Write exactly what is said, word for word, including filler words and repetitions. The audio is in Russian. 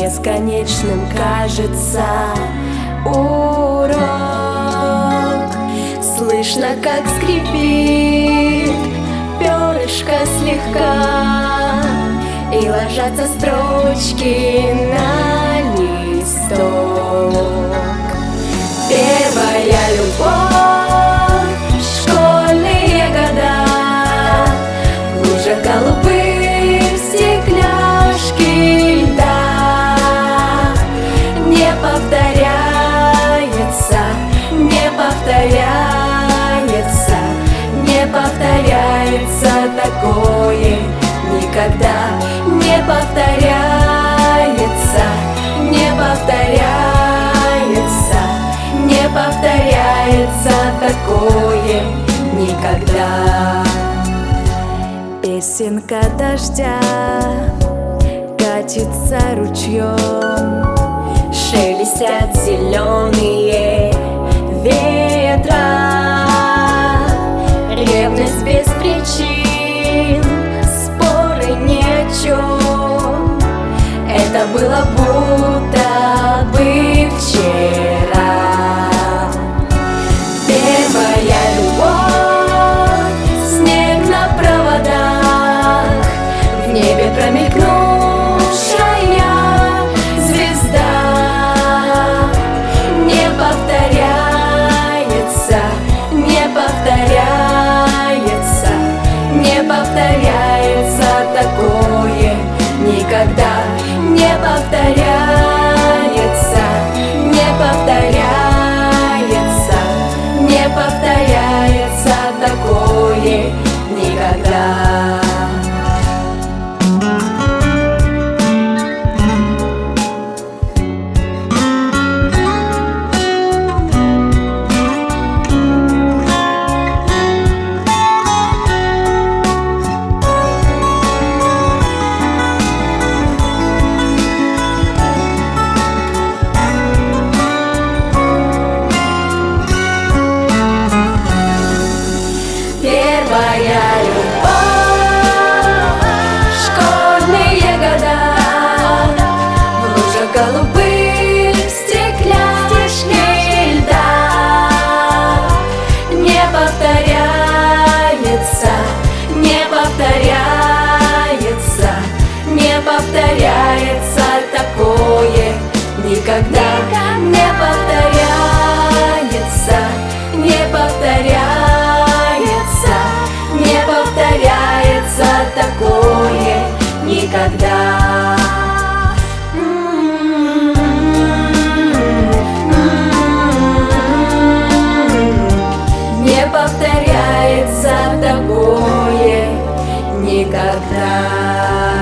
бесконечным кажется урок. Слышно, как скрипит перышко слегка, и ложатся строчки на листок. Первая любовь, школьные года, в лужах голубых стекляшки льда. Не повторяется, не повторяется, не повторяется такое никогда. Не повторяется, не повторяется, не повторяется такое никогда. Песенка дождя катится ручьем, шелестят зеленые ветра. Ревность без причин, споры ни о чем. Это было будто бы вчера. Первая любовь, снег на проводах, в небе промелькнувшая звезда. Не повторяется, не повторяется, не повторяется такое никогда. Не повторяется, не повторяется, не повторяется такое никогда. Первая любовь, школьные года, в лужах голубых стекляшки льда. Не повторяется, не повторяется, не повторяется такое никогда. Не повторяется, не повторяется, не повторяется такое никогда. Не повторяется такое никогда.